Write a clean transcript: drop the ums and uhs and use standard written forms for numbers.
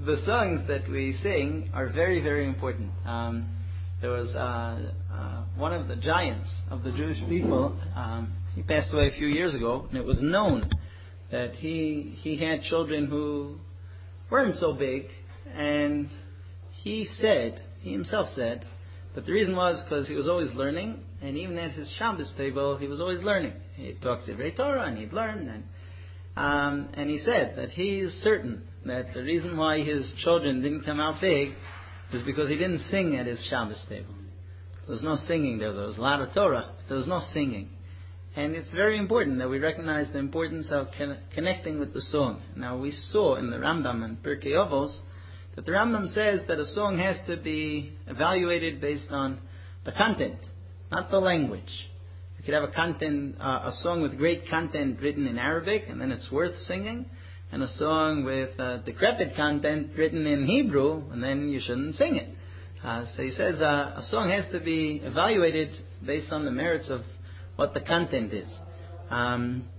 the songs that we sing are very, very important. There was one of the giants of the Jewish people. He passed away a few years ago, and it was known that he had children who weren't so big, and he himself said, that the reason was because he was always learning, and even at his Shabbos table, he was always learning. He'd talk to the Torah, and he'd learn, and he said that he is certain that the reason why his children didn't come out big is because he didn't sing at his Shabbos table. There was no singing there. There was a lot of Torah, but there was no singing. And it's very important that we recognize the importance of connecting with the song. Now, we saw in the Rambam and Pirkei Avos that the Rambam says that a song has to be evaluated based on the content, not the language. You could have a song with great content written in Arabic, and then it's worth singing, and a song with decrepit content written in Hebrew, and then you shouldn't sing it. So he says a song has to be evaluated based on the merits of what the content is.